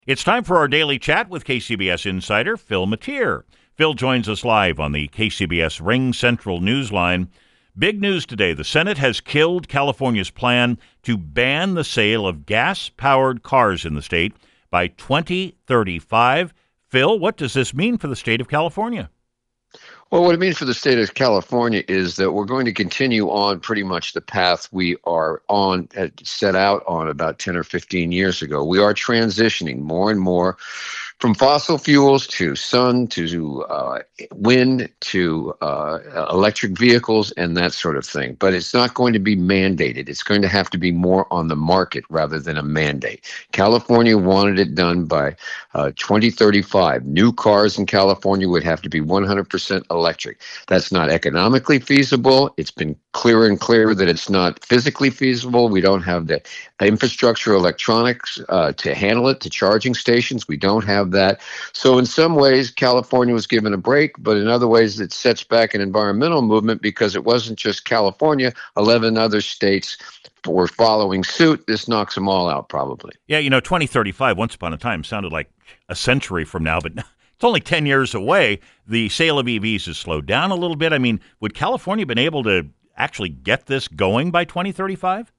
It's time for our daily chat with KCBS insider Phil Matier. Phil joins us live on the KCBS Ring Central Newsline. Big news today. The Senate has killed California's plan to ban the sale of gas-powered cars in the state by 2035. Phil, what does this mean for the state of California? Well, what it means for the state of California is that we're going to continue on pretty much the path we are on, set out on about 10 or 15 years ago. We are transitioning more and more from fossil fuels to sun to wind to electric vehicles and that sort of thing. But it's not going to be mandated. It's going to have to be more on the market rather than a mandate. California wanted it done by 2035. New cars in California would have to be 100% electric. That's not economically feasible. It's been clearer and clearer that it's not physically feasible. We don't have the infrastructure, electronics to handle it, to charging stations. We don't have that. So in some ways, California was given a break, but in other ways, it sets back an environmental movement because it wasn't just California. 11 other states were following suit. This knocks them all out, probably. Yeah, 2035, once upon a time, sounded like a century from now, but it's only 10 years away. The sale of EVs has slowed down a little bit. I mean, would California have been able to actually get this going by 2035?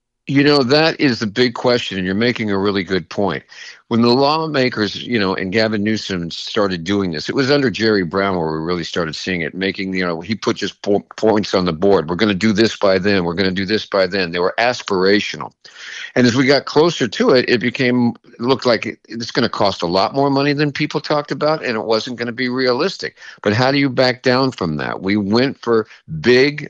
That is the big question, and you're making a really good point. When the lawmakers, and Gavin Newsom started doing this, it was under Jerry Brown where we really started seeing it, he put just points on the board. We're going to do this by then. We're going to do this by then. They were aspirational. And as we got closer to it, it looked like it's going to cost a lot more money than people talked about, and it wasn't going to be realistic. But how do you back down from that? We went for big,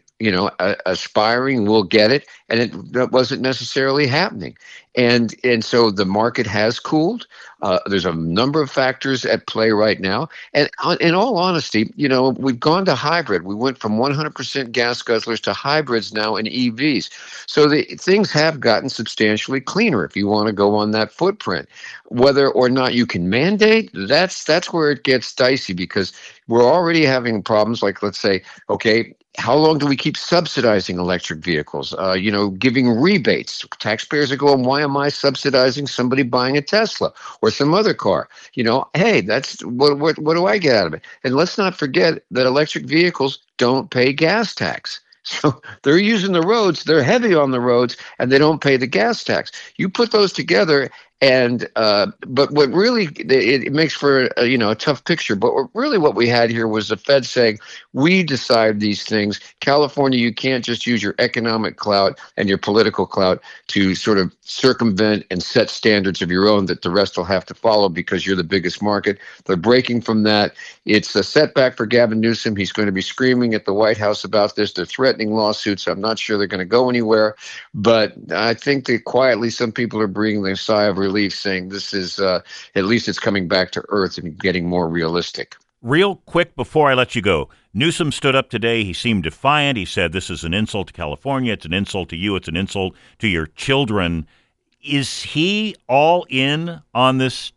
aspiring, we'll get it, and that wasn't necessarily happening. And so the market has cooled. There's a number of factors at play right now. And in all honesty, we've gone to hybrid. We went from 100% gas guzzlers to hybrids now in EVs. So things have gotten substantially cleaner if you want to go on that footprint. Whether or not you can mandate, that's where it gets dicey because we're already having problems like, let's say, okay, how long do we keep subsidizing electric vehicles? Giving rebates. Taxpayers are going, why am I subsidizing somebody buying a Tesla or some other car? Hey, that's what do I get out of it? And let's not forget that electric vehicles don't pay gas tax. So they're using the roads, they're heavy on the roads, and they don't pay the gas tax. You put those together, and but what really it makes for a tough picture. But what we had here was the Fed saying, we decide these things. California, you can't just use your economic clout and your political clout to sort of circumvent and set standards of your own that the rest will have to follow because you're the biggest market. They're breaking from that. It's a setback for Gavin Newsom. He's going to be screaming at the White House about this. They're threatening lawsuits. I'm not sure they're going to go anywhere. But I think that quietly some people are breathing a sigh of relief, saying this is at least it's coming back to earth and getting more realistic. Real quick before I let you go, Newsom stood up today. He seemed defiant. He said this is an insult to California. It's an insult to you. It's an insult to your children. Is he all in on this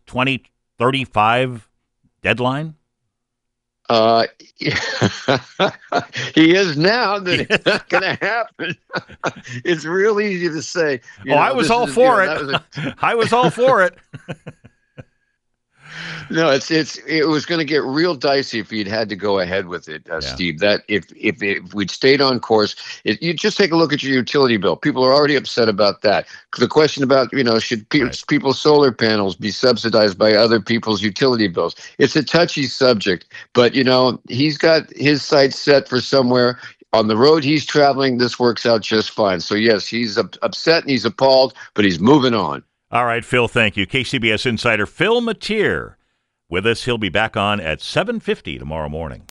2035 deadline? He is now that it's not going to happen. It's real easy to say. I was all for it. I was all for it. No, it was going to get real dicey if he'd had to go ahead with it, Steve. That if we'd stayed on course, you just take a look at your utility bill. People are already upset about that. The question about should people's solar panels be subsidized by other people's utility bills? It's a touchy subject, but he's got his sights set for somewhere. On the road he's traveling, this works out just fine. So yes, he's upset and he's appalled, but he's moving on. All right, Phil, thank you. KCBS insider Phil Matier with us. He'll be back on at 7:50 tomorrow morning.